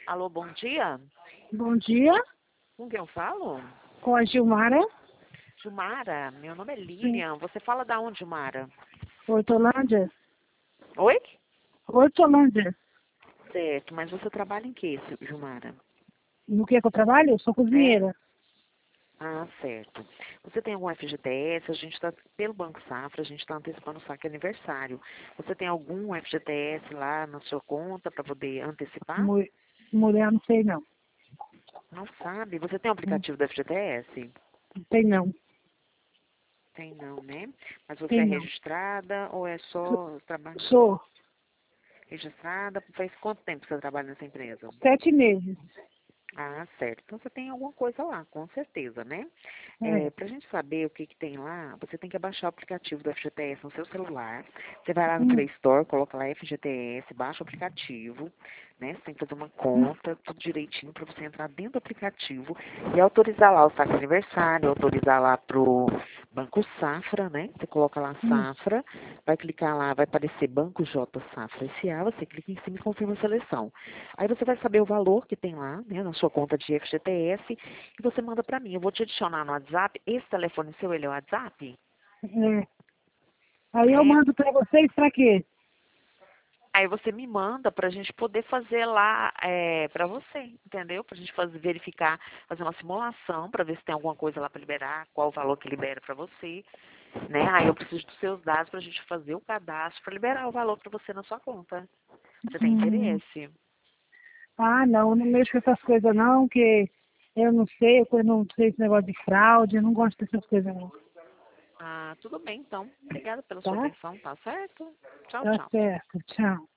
Alô, bom dia. Bom dia, Com quem eu falo? com a Gilmara, Gilmara, meu nome é sim, Lilian. Você fala da onde, Gilmara? Hortolândia. Oi? Hortolândia. Certo, mas você trabalha em quê, Gilmara? No que eu trabalho? Eu sou É? cozinheira. Ah, certo. Você tem algum FGTS? A gente está, pelo Banco Safra, a gente está antecipando o saque aniversário. Você tem algum FGTS lá na sua conta para poder antecipar? Mu- Mulher, não sei não. Não sabe? Você tem o Não aplicativo do FGTS? tem não. Tem não, né? Mas você é Tem não. registrada ou é Sou, só trabalho sou registrada? Faz quanto tempo que você trabalha nessa empresa? 7 meses. Ah, certo. Então você tem alguma coisa lá, com certeza, né? É. Para a gente saber o que tem lá, você tem que baixar o aplicativo do FGTS no seu celular. Você vai lá no Hum, Play Store, coloca lá FGTS, baixa o aplicativo, né? Você tem que fazer uma hum, conta, tudo direitinho, para você entrar dentro do aplicativo e autorizar lá o saque aniversário, autorizar lá pro Banco Safra, né? Você coloca lá hum, Safra, vai clicar lá, vai aparecer Banco J Safra S.A., você clica em cima e confirma a seleção. Aí você vai saber o valor que tem lá, né, na sua conta de FGTS, e você manda para mim. Eu vou te adicionar no WhatsApp. Esse telefone seu, ele é o WhatsApp? é. Aí eu É. mando para vocês para quê? Aí você me manda para a gente poder fazer lá para você, entendeu? Para a gente verificar, fazer uma simulação para ver se tem alguma coisa lá para liberar, qual o valor que libera para você, né? Aí eu preciso dos seus dados para a gente fazer o cadastro para liberar o valor para você na sua conta. Você tem Hum, interesse? ah, não, eu não mexo com essas coisas não, que eu não sei, eu não sei esse negócio de fraude, eu não gosto dessas coisas não. Ah, tudo bem então. Obrigada pela sua Tá? atenção, tá certo? Tchau, Tá tchau. certo. Tchau.